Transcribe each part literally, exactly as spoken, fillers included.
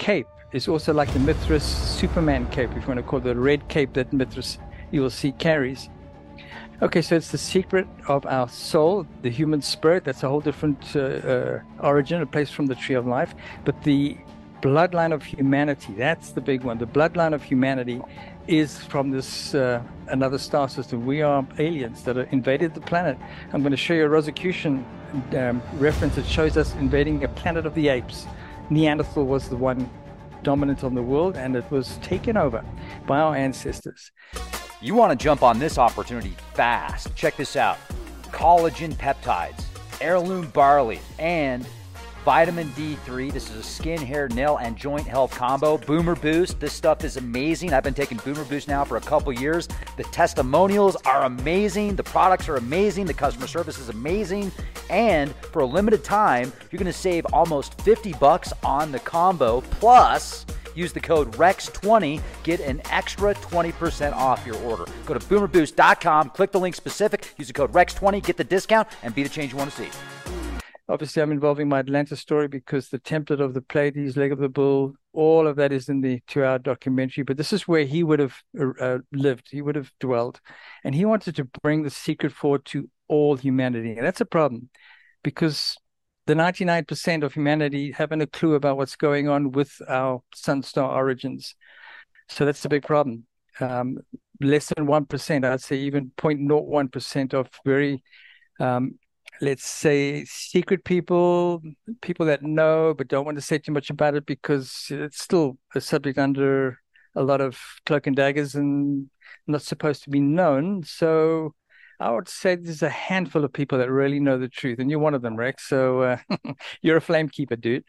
cape is also like the Mithras Superman cape, if you want to call it the red cape that Mithras, you will see, carries. Okay, so it's the secret of our soul, the human spirit. That's a whole different uh, uh, origin, a place from the tree of life. But the bloodline of humanity, that's the big one. The bloodline of humanity is from this uh, another star system. We are aliens that have invaded the planet. I'm going to show you a Rosicrucian um, reference that shows us invading a planet of the apes. Neanderthal was the one dominant on the world, and it was taken over by our ancestors. You want to jump on this opportunity fast. Check this out. Collagen peptides, heirloom barley, and vitamin D three. This is a skin, hair, nail, and joint health combo. Boomer Boost. This stuff is amazing. I've been taking Boomer Boost now for a couple years. The testimonials are amazing. The products are amazing. The customer service is amazing. And for a limited time, you're going to save almost fifty bucks on the combo. Plus, use the code rex twenty, get an extra twenty percent off your order. Go to boomer boost dot com, click the link specific, use the code rex twenty, get the discount, and be the change you want to see. Obviously, I'm involving my Atlanta story because the template of the Pleiades, leg of the bull, all of that is in the two-hour documentary. But this is where he would have uh, lived. He would have dwelled. And he wanted to bring the secret forward to all humanity. And that's a problem because the ninety-nine percent of humanity haven't a clue about what's going on with our sun star origins. So that's a big problem. Um, less than one percent, I'd say even zero point zero one percent of very, um, let's say, secret people, people that know but don't want to say too much about it because it's still a subject under a lot of cloak and daggers and not supposed to be known. So I would say there's a handful of people that really know the truth, and you're one of them, Rex. So uh, you're a flame keeper, dude.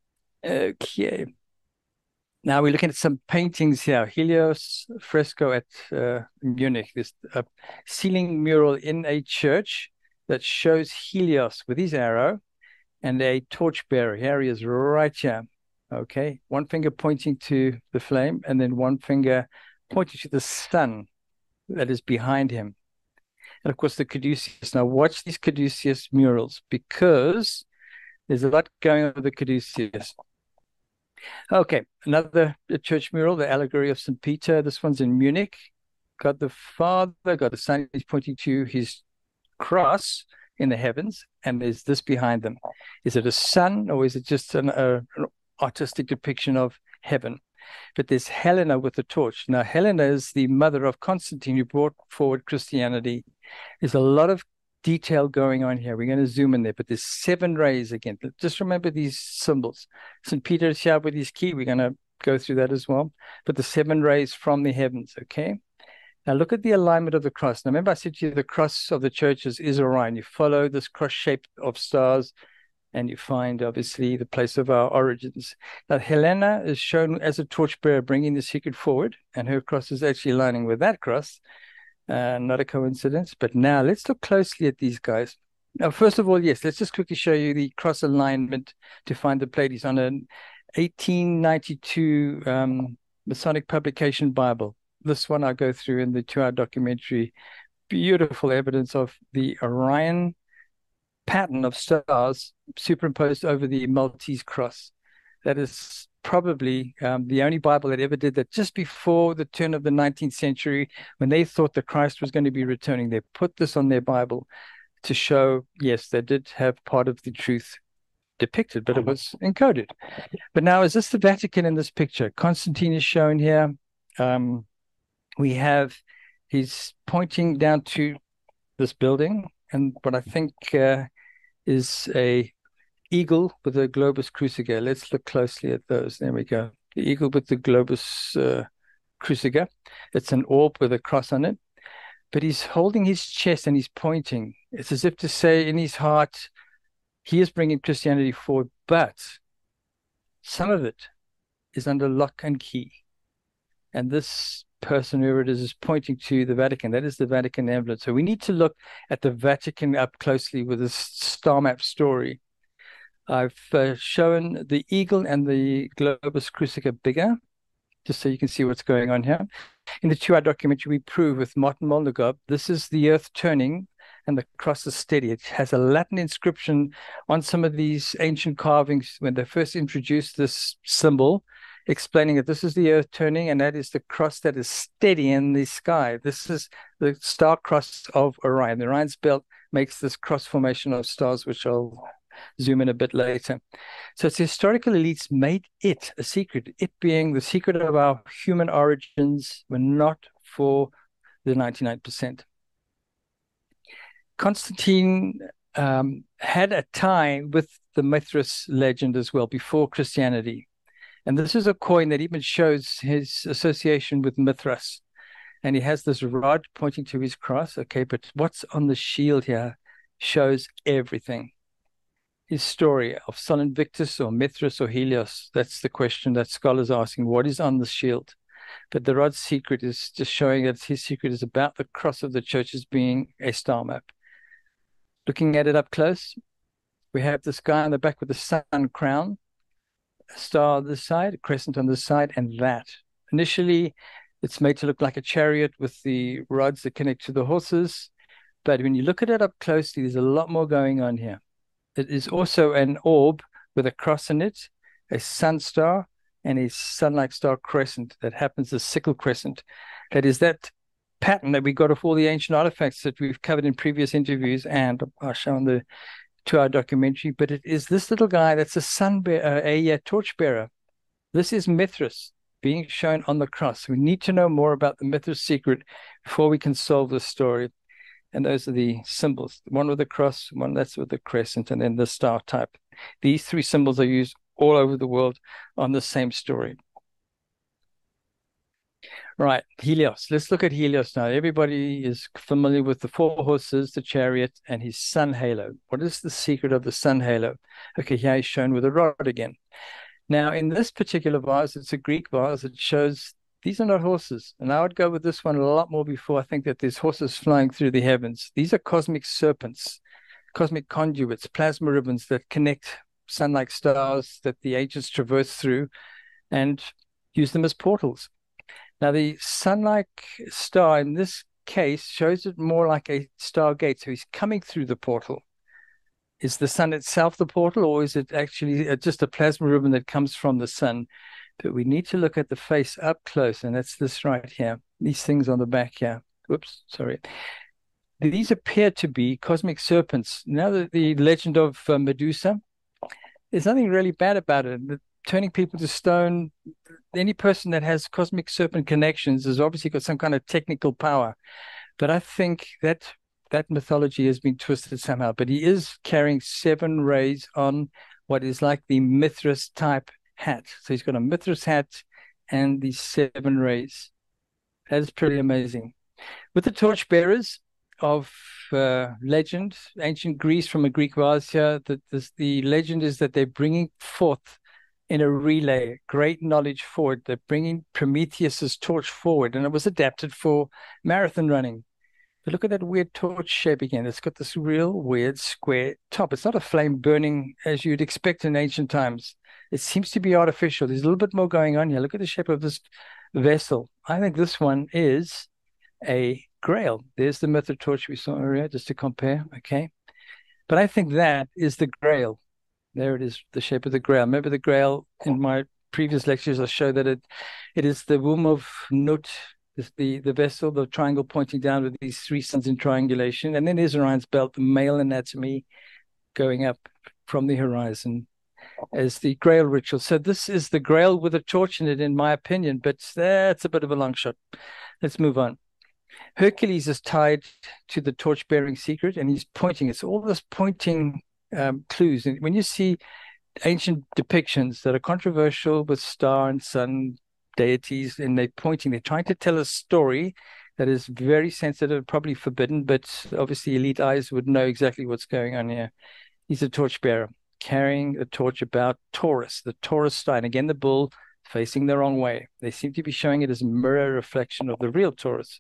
Okay. Now we're looking at some paintings here. Helios fresco at uh, Munich. This uh, ceiling mural in a church that shows Helios with his arrow and a torchbearer. Here he is right here. Okay. One finger pointing to the flame and then one finger pointing to the sun that is behind him. And of course, the caduceus. Now, watch these caduceus murals because there's a lot going on with the caduceus. Okay, another church mural, the allegory of Saint Peter. This one's in Munich. Got the Father, got the Son. He's pointing to his cross in the heavens, and there's this behind them. Is it a sun, or is it just an, a, an artistic depiction of heaven? But there's Helena with the torch. Now, Helena is the mother of Constantine, who brought forward Christianity. There's a lot of detail going on here. We're going to zoom in there, but there's seven rays again. Just remember these symbols. Saint Peter is here with his key. We're going to go through that as well. But the seven rays from the heavens, okay? Now look at the alignment of the cross. Now remember I said to you the cross of the churches is Orion. You follow this cross shape of stars and you find obviously the place of our origins. Now Helena is shown as a torchbearer bringing the secret forward, and her cross is actually aligning with that cross. Uh, not a coincidence. But now let's look closely at these guys. Now, first of all, yes, let's just quickly show you the cross alignment to find the Pleiades on an eighteen ninety-two um, Masonic publication Bible. This one I go through in the two-hour documentary. Beautiful evidence of the Orion pattern of stars superimposed over the Maltese cross. That is probably um, the only Bible that ever did that just before the turn of the nineteenth century, when they thought that Christ was going to be returning. They put this on their Bible to show, yes, they did have part of the truth depicted, but it was encoded. But now, is this the Vatican in this picture? Constantine is shown here. Um, we have, he's pointing down to this building, and what I think uh, is a eagle with a globus cruciger. Let's look closely at those. There we go. The eagle with the globus uh, cruciger. It's an orb with a cross on it. But he's holding his chest and he's pointing. It's as if to say in his heart, he is bringing Christianity forward, but some of it is under lock and key. And this person, whoever it is, is pointing to the Vatican. That is the Vatican emblem. So we need to look at the Vatican up closely with this star map story. I've uh, shown the eagle and the globus cruciger bigger, just so you can see what's going on here. In the two-hour documentary, we prove with Martin Molnagub, this is the earth turning and the cross is steady. It has a Latin inscription on some of these ancient carvings. When they first introduced this symbol, explaining that this is the Earth turning, and that is the cross that is steady in the sky. This is the star cross of Orion. The Orion's belt makes this cross formation of stars, which I'll zoom in a bit later. So it's historical elites made it a secret, it being the secret of our human origins were not for the ninety-nine percent. Constantine um, had a tie with the Mithras legend as well before Christianity. And this is a coin that even shows his association with Mithras. And he has this rod pointing to his cross. Okay, but what's on the shield here shows everything. His story of Sol Invictus or Mithras or Helios, that's the question that scholars are asking. What is on the shield? But the rod's secret is just showing that his secret is about the cross of the church as being a star map. Looking at it up close, we have this guy on the back with the sun crown, a star on this side, a crescent on this side, and that. Initially, it's made to look like a chariot with the rods that connect to the horses. But when you look at it up closely, there's a lot more going on here. It is also an orb with a cross in it, a sun star, and a sun-like star crescent that happens as sickle crescent. That is that pattern that we got of all the ancient artifacts that we've covered in previous interviews and are shown the two-hour documentary. But it is this little guy that's a sun bear, uh, a, a torchbearer. This is Mithras being shown on the cross. We need to know more about the Mithras secret before we can solve this story. And those are the symbols. One with the cross, one that's with the crescent, and then the star type. These three symbols are used all over the world on the same story. Right, Helios. Let's look at Helios now. Everybody is familiar with the four horses, the chariot, and his sun halo. What is the secret of the sun halo? Okay, here he's shown with a rod again. Now, in this particular vase, it's a Greek vase. It shows these are not horses. And I would go with this one a lot more before I think that there's horses flying through the heavens. These are cosmic serpents, cosmic conduits, plasma ribbons that connect sun-like stars that the ancients traverse through and use them as portals. Now, the sun-like star in this case shows it more like a stargate. So he's coming through the portal. Is the sun itself the portal, or is it actually just a plasma ribbon that comes from the sun? But we need to look at the face up close, and that's this right here. These things on the back here. Whoops, sorry. These appear to be cosmic serpents. Now, the, the legend of uh, Medusa, there's nothing really bad about it. The, turning people to stone, any person that has cosmic serpent connections has obviously got some kind of technical power. But I think that that mythology has been twisted somehow. But he is carrying seven rays on what is like the Mithras type hat. So he's got a Mithras hat and these seven rays. That is pretty amazing. With the torchbearers of uh, legend, ancient Greece from a Greek vase here, the, the, the legend is that they're bringing forth in a relay great knowledge forward. They're bringing Prometheus's torch forward, and it was adapted for marathon running. But look at that weird torch shape again. It's got this real weird square top. It's not a flame burning as you'd expect in ancient times. It seems to be artificial. There's a little bit more going on here. Look at the shape of this vessel. I think this one is a grail. There's the Mithra torch we saw earlier, just to compare, okay? But I think that is the grail. There it is, the shape of the grail. Remember the grail in my previous lectures, I showed that it it is the womb of Nut, the, the vessel, the triangle pointing down with these three suns in triangulation. And then there's Orion's belt, the male anatomy going up from the horizon as the grail ritual. So this is the grail with a torch in it, in my opinion, but that's a bit of a long shot. Let's move on. Hercules is tied to the torch-bearing secret, and he's pointing. It's all this pointing um, clues. And when you see ancient depictions that are controversial with star and sun deities, and they're pointing, they're trying to tell a story that is very sensitive, probably forbidden, but obviously elite eyes would know exactly what's going on here. He's a torchbearer, carrying a torch about Taurus, the Taurus star. And again, the bull facing the wrong way. They seem to be showing it as a mirror reflection of the real Taurus.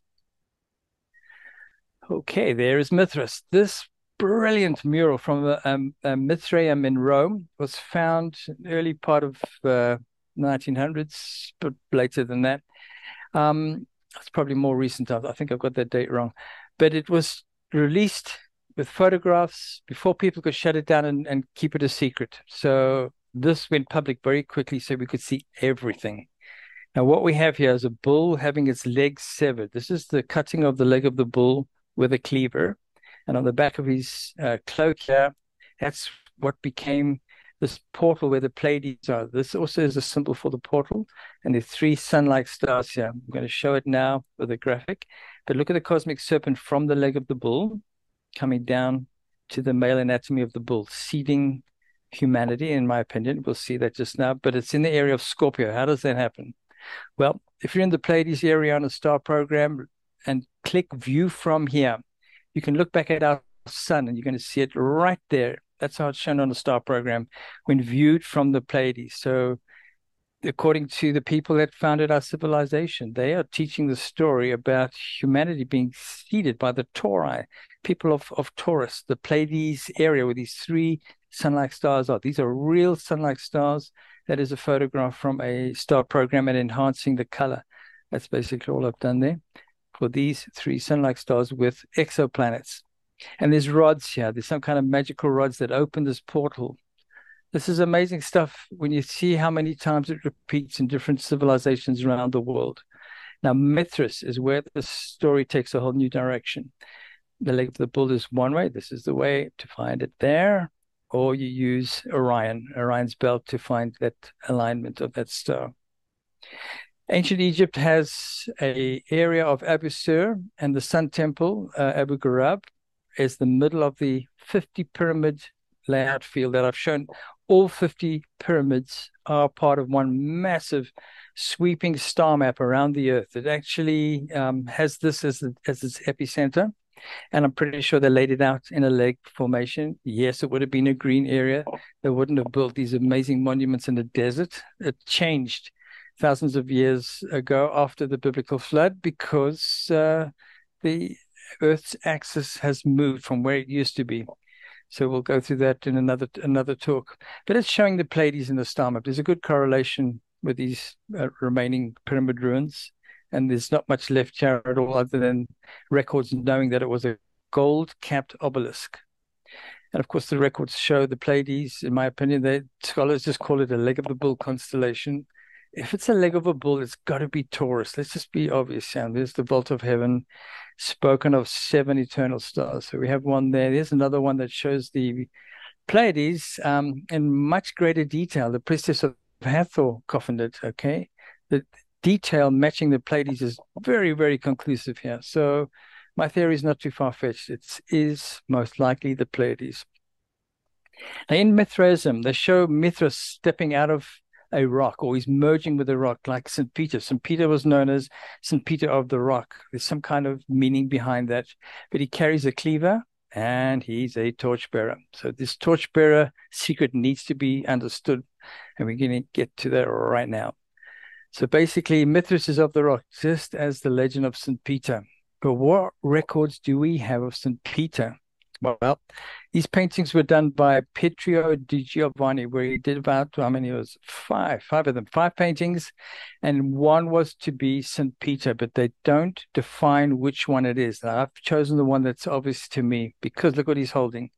Okay, there is Mithras. This brilliant mural from a, um, a Mithraeum in Rome was found in the early part of uh, nineteen hundreds, but later than that. Um, it's probably more recent. I think I've got that date wrong. But it was released with photographs before people could shut it down and, and keep it a secret. So this went public very quickly so we could see everything. Now, what we have here is a bull having its legs severed. This is the cutting of the leg of the bull with a cleaver. And on the back of his uh, cloak here, that's what became this portal where the Pleiades are. This also is a symbol for the portal. And the three sun-like stars here. I'm going to show it now with a graphic. But look at the cosmic serpent from the leg of the bull coming down to the male anatomy of the bull, seeding humanity, in my opinion. We'll see that just now. But it's in the area of Scorpio. How does that happen? Well, if you're in the Pleiades area on a star program and click view from here, you can look back at our sun and you're going to see it right there. That's how it's shown on the star program when viewed from the Pleiades. So according to the people that founded our civilization, they are teaching the story about humanity being seeded by the Tauri, people of, of Taurus, the Pleiades area where these three sun-like stars are. These are real sun-like stars. That is a photograph from a star program and enhancing the color. That's basically all I've done there for these three sun-like stars with exoplanets. And there's rods here. There's some kind of magical rods that open this portal. This is amazing stuff when you see how many times it repeats in different civilizations around the world. Now, Mithras is where the story takes a whole new direction. The leg of the bull is one way. This is the way to find it there. Or you use Orion, Orion's belt, to find that alignment of that star. Ancient Egypt has a area of Abu Sir, and the Sun Temple, uh, Abu Ghurab, is the middle of the fifty pyramid layout field that I've shown. All fifty pyramids are part of one massive sweeping star map around the Earth. It actually um, has this as, the, as its epicenter. And I'm pretty sure they laid it out in a leg formation. Yes, it would have been a green area. They wouldn't have built these amazing monuments in the desert. It changed thousands of years ago after the biblical flood because uh, the Earth's axis has moved from where it used to be. So we'll go through that in another another talk. But it's showing the Pleiades in the star map. There's a good correlation with these uh, remaining pyramid ruins. And there's not much left here at all other than records knowing that it was a gold-capped obelisk. And of course, the records show the Pleiades, in my opinion, they scholars just call it a leg of the bull constellation. If it's a leg of a bull, it's got to be Taurus. Let's just be obvious. And there's the vault of heaven, spoken of seven eternal stars. So we have one there. There's another one that shows the Pleiades um, in much greater detail. The priestess of Hathor coffined it, okay? The detail matching the Pleiades is very, very conclusive here. So my theory is not too far-fetched. It is most likely the Pleiades. Now, in Mithraism, they show Mithras stepping out of a rock, or he's merging with a rock, like Saint Peter. Saint Peter was known as Saint Peter of the Rock. There's some kind of meaning behind that. But he carries a cleaver, and he's a torchbearer. So this torchbearer secret needs to be understood, and we're going to get to that right now. So basically, Mithras is of the rock, just as the legend of Saint Peter. But what records do we have of Saint Peter? Well, these paintings were done by Pietro di Giovanni, where he did about, how many was five, five of them, five paintings, and one was to be Saint Peter, but they don't define which one it is. Now, I've chosen the one that's obvious to me, because look what he's holding.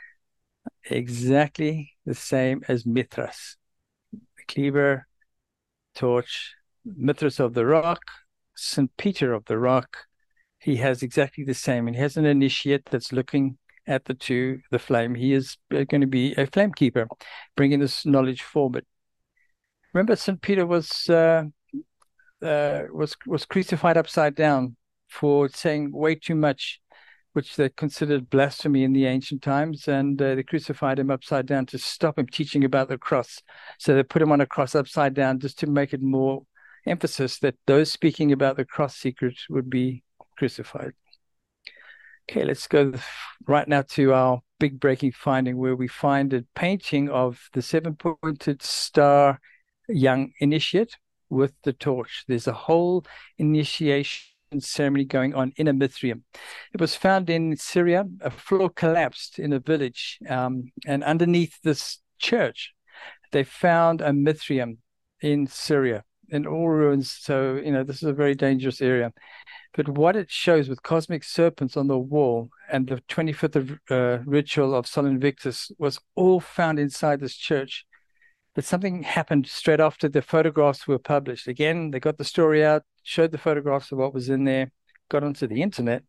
Exactly the same as Mithras. The cleaver, torch, Mithras of the rock, Saint Peter of the rock. He has exactly the same, and he has an initiate that's looking at the two, the flame. He is going to be a flame keeper, bringing this knowledge forward. Remember, Saint Peter was uh, uh, was was crucified upside down for saying way too much, which they considered blasphemy in the ancient times, and uh, they crucified him upside down to stop him teaching about the cross. So they put him on a cross upside down just to make it more emphasis that those speaking about the cross secret would be crucified. Okay, let's go right now to our big breaking finding, where we find a painting of the seven-pointed star young initiate with the torch. There's a whole initiation ceremony going on in a Mithraeum. It was found in Syria. A floor collapsed in a village, um, and underneath this church, they found a Mithraeum in Syria, in all ruins. So, you know, this is a very dangerous area. But what it shows with cosmic serpents on the wall and the twenty-fifth of, uh, ritual of Sol Invictus was all found inside this church. But something happened straight after the photographs were published. Again, they got the story out, showed the photographs of what was in there, got onto the internet,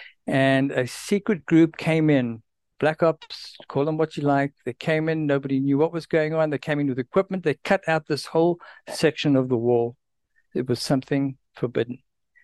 and a secret group came in. Black Ops, call them what you like. They came in, nobody knew what was going on. They came in with equipment. They cut out this whole section of the wall. It was something forbidden.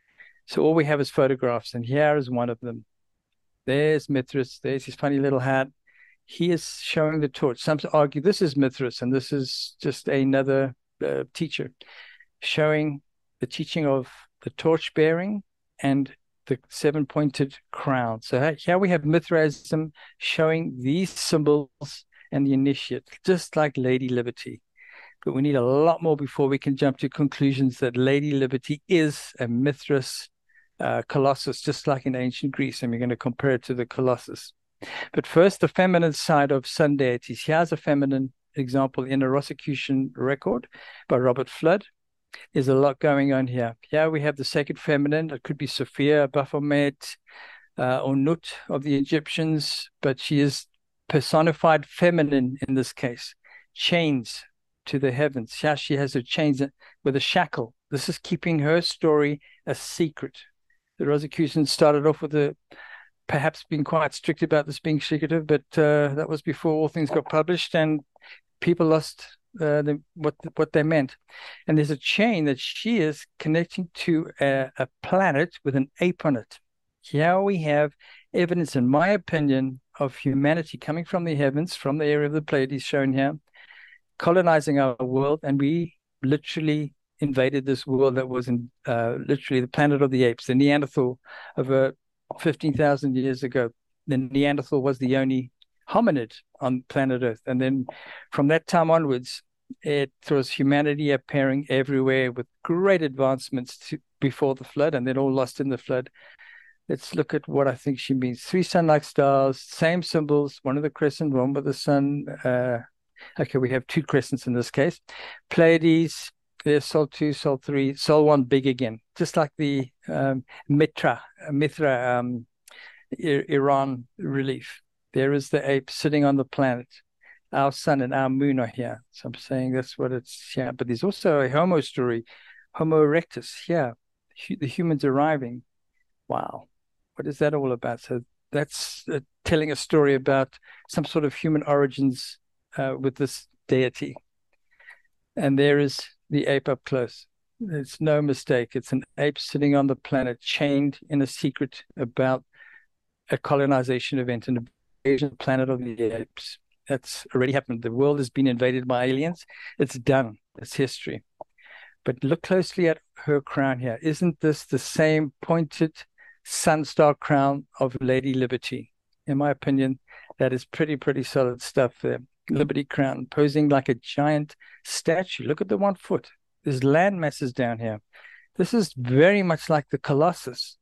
So all we have is photographs, and here is one of them. There's Mithras. There's his funny little hat. He is showing the torch. Some argue this is Mithras, and this is just another uh, teacher showing the teaching of the torch bearing and the seven-pointed crown. So here we have Mithraism showing these symbols and the initiate, just like Lady Liberty. But we need a lot more before we can jump to conclusions that Lady Liberty is a Mithras uh, Colossus, just like in ancient Greece, and we're going to compare it to the Colossus. But first, the feminine side of sun deities. Here's a feminine example in a Rosicrucian record by Robert Flood. There's a lot going on here. Here we have the sacred feminine. It could be Sophia, Baphomet, uh, or Nut of the Egyptians, but she is personified feminine in this case. Chains to the heavens. Here she has her chains with a shackle. This is keeping her story a secret. The Rosicrucians started off with a perhaps being quite strict about this being secretive, but uh, that was before all things got published and people lost uh, the, what what they meant. And there's a chain that she is connecting to a, a planet with an ape on it. Here we have evidence, in my opinion, of humanity coming from the heavens, from the area of the Pleiades shown here, colonizing our world, and we literally invaded this world that was in uh, literally the planet of the apes, the Neanderthal of a fifteen thousand years ago. The Neanderthal was the only hominid on planet Earth. And then from that time onwards, it was humanity appearing everywhere with great advancements to, before the flood, and then all lost in the flood. Let's look at what I think she means. Three sun-like stars, same symbols, one with a crescent, one with the sun. Uh, okay, we have two crescents in this case. Pleiades, there's Sol two, Sol three, Sol one big again, just like the um, Mitra, Mithra um, Iran relief. There is the ape sitting on the planet. Our sun and our moon are here. So I'm saying that's what it's here. But there's also a Homo story, Homo erectus here, the humans arriving. Wow. What is that all about? So that's uh, telling a story about some sort of human origins uh, with this deity. And there is the ape up close. It's no mistake. It's an ape sitting on the planet, chained in a secret about a colonization event, an invasion of the planet of the apes. That's already happened. The world has been invaded by aliens. It's done. It's history. But look closely at her crown here. Isn't this the same pointed sun-star crown of Lady Liberty? In my opinion, that is pretty, pretty solid stuff there. Liberty crown, posing like a giant statue. Look at the one foot. There's land masses down here. This is very much like the Colossus.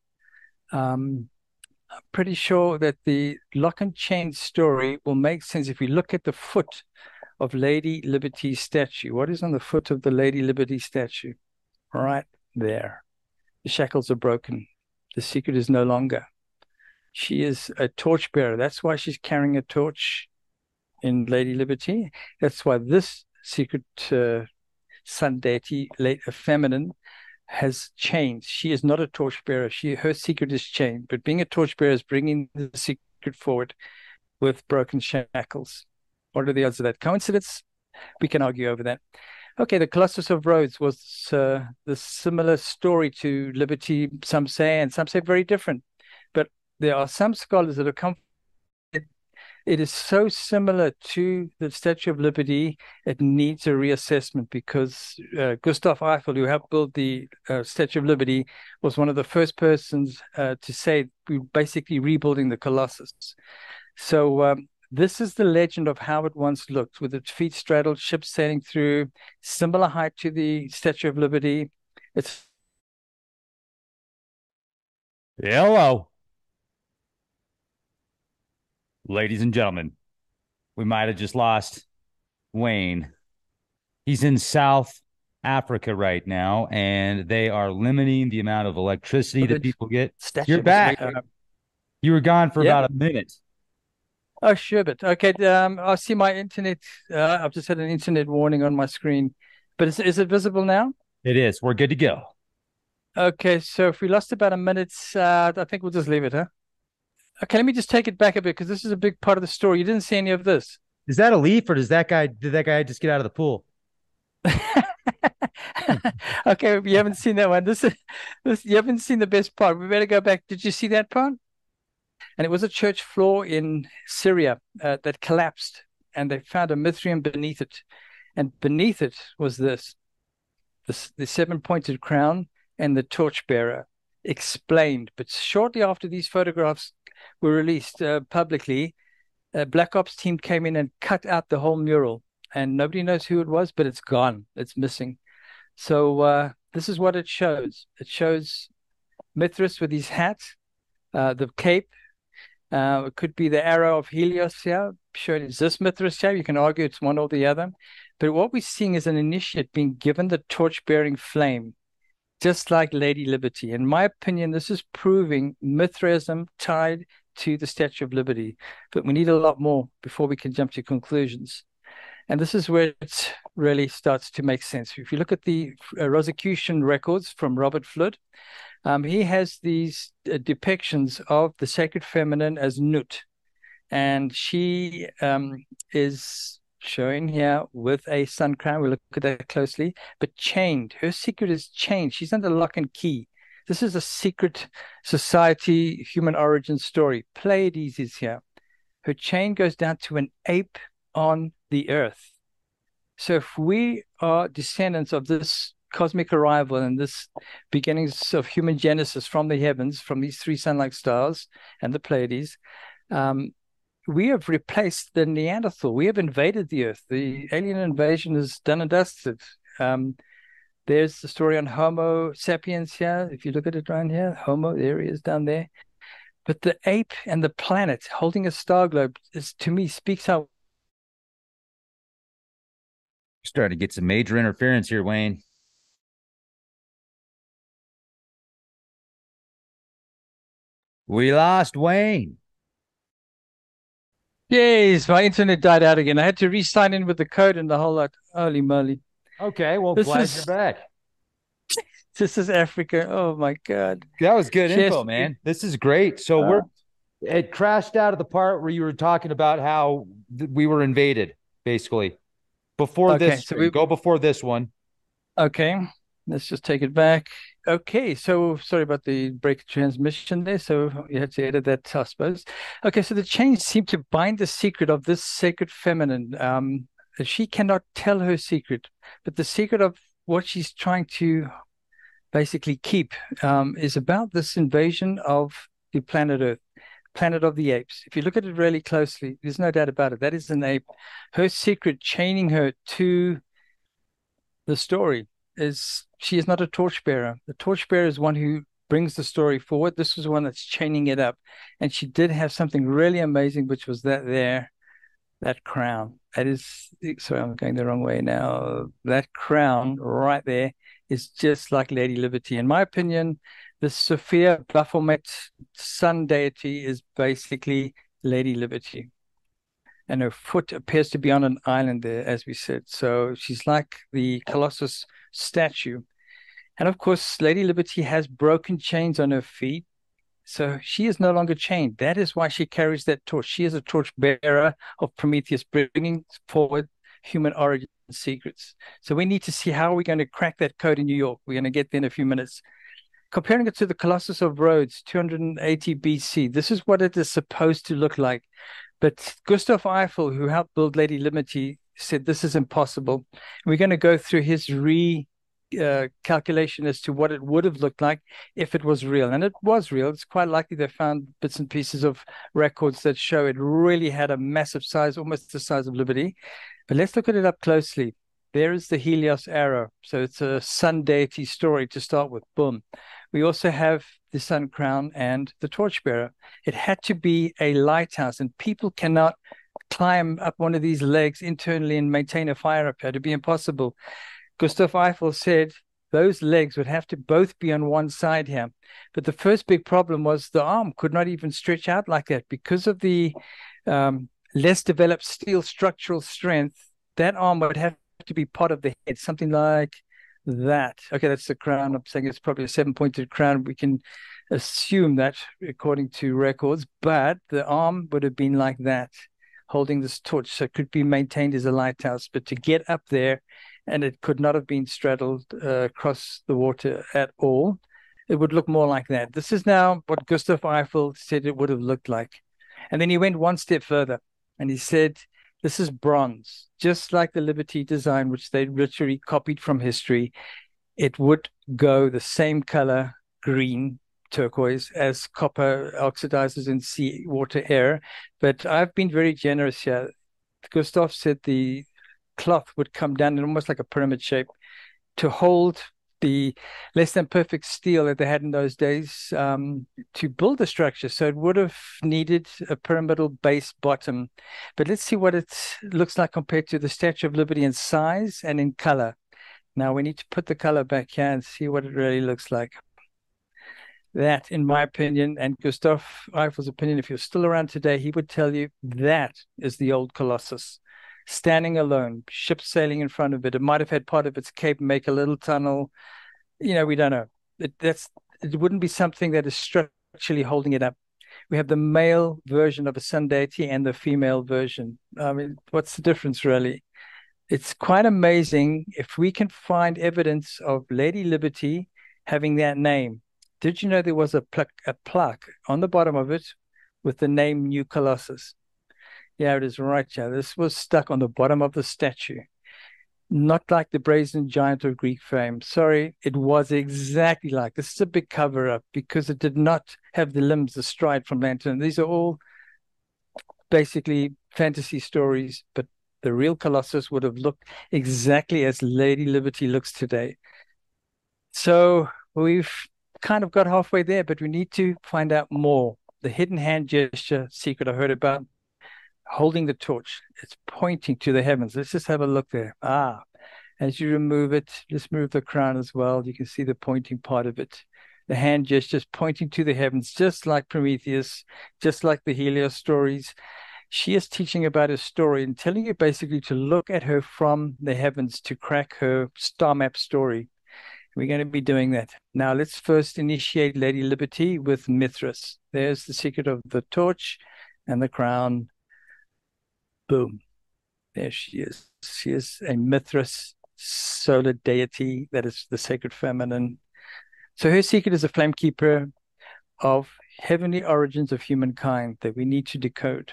Um, I'm pretty sure that the lock and chain story will make sense if we look at the foot of Lady Liberty's statue. What is on the foot of the Lady Liberty statue? Right there. The shackles are broken. The secret is no longer. She is a torchbearer. That's why she's carrying a torch in Lady Liberty. That's why this secret uh, sun deity, late feminine, has changed. She is not a torchbearer. She her secret is chained. But being a torchbearer is bringing the secret forward with broken shackles. What are the odds of that? Coincidence? We can argue over that. Okay, the Colossus of Rhodes was uh, the similar story to Liberty, some say, and some say very different. But there are some scholars that have come. It, it is so similar to the Statue of Liberty, it needs a reassessment because uh, Gustav Eiffel, who helped build the uh, Statue of Liberty, was one of the first persons uh, to say we're basically rebuilding the Colossus. So um, this is the legend of how it once looked, with its feet straddled, ships sailing through, similar height to the Statue of Liberty. It's hello, ladies and gentlemen. We might have just lost Wayne. He's in South Africa right now, and they are limiting the amount of electricity that people get. You're back. Uh, you were gone for yeah. about a minute. Oh, Sherbet. Okay. Um, I see my internet. Uh, I've just had an internet warning on my screen, but is, is it visible now? It is. We're good to go. Okay. So if we lost about a minute, uh, I think we'll just leave it, huh? Okay. Let me just take it back a bit because this is a big part of the story. You didn't see any of this. Is that a leaf, or does that guy? Did that guy just get out of the pool? Okay. You haven't seen that one. This is this. You haven't seen the best part. We better go back. Did you see that part? And it was a church floor in Syria uh, that collapsed, and they found a Mithraeum beneath it. And beneath it was this, this the seven-pointed crown and the torchbearer explained. But shortly after these photographs were released uh, publicly, a Black Ops team came in and cut out the whole mural. And nobody knows who it was, but it's gone. It's missing. So uh, this is what it shows. It shows Mithras with his hat, uh, the cape. Uh, it could be the arrow of Helios here, showing it's this Mithras here. You can argue it's one or the other. But what we're seeing is an initiate being given the torch-bearing flame, just like Lady Liberty. In my opinion, this is proving Mithraism tied to the Statue of Liberty. But we need a lot more before we can jump to conclusions. And this is where it really starts to make sense. If you look at the uh, Rosicrucian records from Robert Flood, um, he has these uh, depictions of the sacred feminine as Nut. And she um, is showing here with a sun crown. We'll look at that closely, but chained. Her secret is chained. She's under lock and key. This is a secret society, human origin story. Pleiades is here. Her chain goes down to an ape on the earth. So if we are descendants of this cosmic arrival and this beginnings of human genesis from the heavens, from these three sun-like stars and the Pleiades, um, we have replaced the Neanderthal. We have invaded the earth. The alien invasion is done and dusted. Um, there's the story on Homo sapiens here. If you look at it right here, Homo, there he is down there. But the ape and the planet holding a star globe is, to me, speaks how Starting to get some major interference here, Wayne. We lost Wayne. Yes, my internet died out again. I had to re-sign in with the code and the whole lot. Holy moly. Okay, well, This glad is- you're back. This is Africa. Oh my God. That was good Cheers. info, man. This is great. So Uh, we're it crashed out of the part where you were talking about how th- we were invaded, basically. Before Okay, this, so we- go before this one. Okay, let's just take it back. Okay, so sorry about the break transmission there. So you had to edit that, I suppose. Okay, so the chains seem to bind the secret of this sacred feminine. Um, she cannot tell her secret, but the secret of what she's trying to basically keep um, is about this invasion of the planet Earth, planet of the apes. If you look at it really closely, there's no doubt about it. That is an ape. Her secret chaining her to the story is she is not a torchbearer. The torchbearer is one who brings the story forward. This was one that's chaining it up. And she did have something really amazing, which was that there, that crown. That is, sorry, I'm going the wrong way now. That crown right there is just like Lady Liberty. In my opinion, the Sophia Baphomet sun deity is basically Lady Liberty. And her foot appears to be on an island there, as we said. So she's like the Colossus statue. And of course, Lady Liberty has broken chains on her feet. So she is no longer chained. That is why she carries that torch. She is a torch bearer of Prometheus, bringing forward human origin secrets. So we need to see how we're going to crack that code in New York. We're going to get there in a few minutes. Comparing it to the Colossus of Rhodes, two hundred eighty B C, this is what it is supposed to look like. But Gustav Eiffel, who helped build Lady Liberty, said this is impossible. We're going to go through his re uh, calculation as to what it would have looked like if it was real. And it was real. It's quite likely they found bits and pieces of records that show it really had a massive size, almost the size of Liberty. But let's look at it up closely. There is the Helios arrow. So it's a sun deity story to start with. Boom. We also have the sun crown and the torchbearer. It had to be a lighthouse, and people cannot climb up one of these legs internally and maintain a fire up here. It'd be impossible. Gustav Eiffel said those legs would have to both be on one side here. But the first big problem was the arm could not even stretch out like that because of the um, less developed steel structural strength, that arm would have to be part of the head, something like that. Okay, that's the crown. I'm saying it's probably a seven-pointed crown. We can assume that according to records, but the arm would have been like that, holding this torch, so it could be maintained as a lighthouse. But to get up there, and it could not have been straddled uh, across the water at all. It would look more like that. This is now what Gustav Eiffel said it would have looked like. And then he went one step further, and he said, this is bronze, just like the Liberty design, which they literally copied from history. It would go the same color, green, turquoise, as copper oxidizes in seawater air. But I've been very generous here. Gustav said the cloth would come down in almost like a pyramid shape to hold the less than perfect steel that they had in those days um, to build the structure. So it would have needed a pyramidal base bottom. But let's see what it looks like compared to the Statue of Liberty in size and in color. Now we need to put the color back here and see what it really looks like. That, in my opinion, and Gustav Eiffel's opinion, if you're still around today, he would tell you that is the old Colossus. Standing alone, ships sailing in front of it. It might have had part of its cape make a little tunnel. You know, we don't know. It, that's, it wouldn't be something that is structurally holding it up. We have the male version of a sun deity and the female version. I mean, what's the difference, really? It's quite amazing if we can find evidence of Lady Liberty having that name. Did you know there was a, pl- a plaque on the bottom of it with the name New Colossus? Yeah, it is right, yeah. This was stuck on the bottom of the statue. Not like the brazen giant of Greek fame. Sorry, it was exactly like. This is a big cover-up because it did not have the limbs astride from Lantern. These are all basically fantasy stories, but the real Colossus would have looked exactly as Lady Liberty looks today. So we've kind of got halfway there, but we need to find out more. The hidden hand gesture secret I heard about, holding the torch, it's pointing to the heavens. Let's just have a look there. Ah, as you remove it, just move the crown as well. You can see the pointing part of it. The hand gesture is pointing to the heavens, just like Prometheus, just like the Helios stories. She is teaching about her story and telling you basically to look at her from the heavens to crack her star map story. We're going to be doing that. Now, let's first initiate Lady Liberty with Mithras. There's the secret of the torch and the crown. Boom. There she is. She is a Mithras solar deity that is the sacred feminine. So her secret is a flame keeper of heavenly origins of humankind that we need to decode.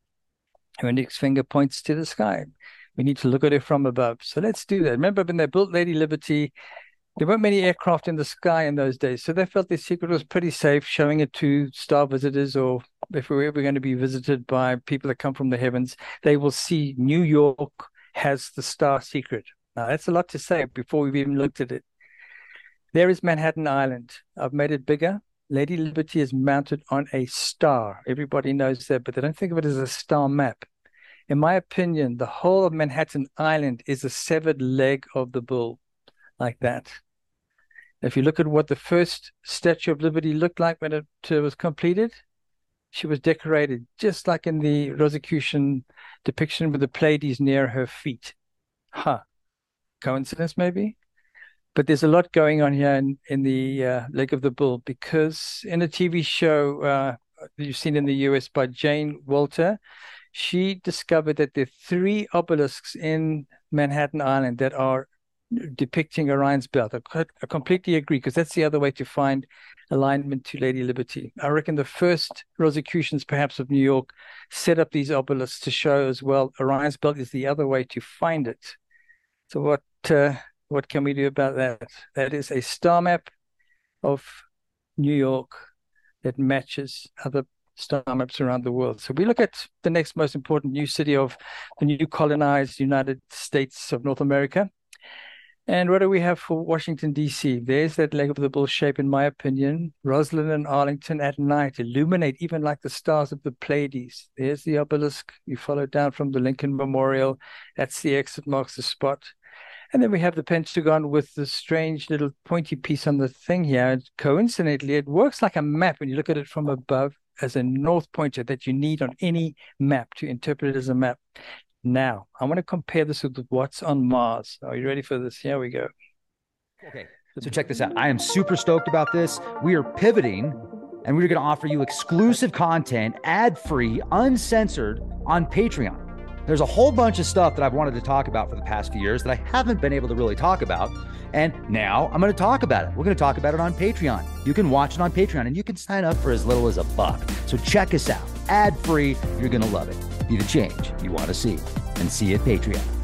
Her index finger points to the sky. We need to look at her from above. So let's do that. Remember, when they built Lady Liberty, there weren't many aircraft in the sky in those days, so they felt their secret was pretty safe, showing it to star visitors, or if we're ever going to be visited by people that come from the heavens, they will see New York has the star secret. Now, that's a lot to say before we've even looked at it. There is Manhattan Island. I've made it bigger. Lady Liberty is mounted on a star. Everybody knows that, but they don't think of it as a star map. In my opinion, the whole of Manhattan Island is a severed leg of the bull, like that. If you look at what the first Statue of Liberty looked like when it uh, was completed, she was decorated just like in the Rosicrucian depiction with the Pleiades near her feet. Huh. Coincidence, maybe? But there's a lot going on here in, in the uh, Leg of the Bull, because in a T V show uh, you've seen in the U S by Jane Walter, she discovered that there are three obelisks in Manhattan Island that are depicting Orion's belt. I, I completely agree, because that's the other way to find alignment to Lady Liberty. I reckon the first Rosicrucians, perhaps of New York, set up these obelisks to show as well Orion's belt is the other way to find it. So what uh, what can we do about that? That is a star map of New York that matches other star maps around the world. So we look at the next most important new city of the new colonized United States of North America. And what do we have for Washington, D C? There's that leg of the bull shape, in my opinion. Roslyn and Arlington at night illuminate even like the stars of the Pleiades. There's the obelisk. You follow down from the Lincoln Memorial. That's the exit, marks the spot. And then we have the Pentagon with the strange little pointy piece on the thing here. And coincidentally, it works like a map when you look at it from above. as a north pointer that you need on any map to interpret it as a map. Now, I want to compare this with what's on Mars. Are you ready for this? Here we go. Okay, so check this out. I am super stoked about this. We are pivoting, and we're going to offer you exclusive content, ad-free, uncensored on Patreon. There's a whole bunch of stuff that I've wanted to talk about for the past few years that I haven't been able to really talk about. And now I'm going to talk about it. We're going to talk about it on Patreon. You can watch it on Patreon, and you can sign up for as little as a buck. So check us out. Ad-free. You're going to love it. Be the change you want to see, and see you at Patreon.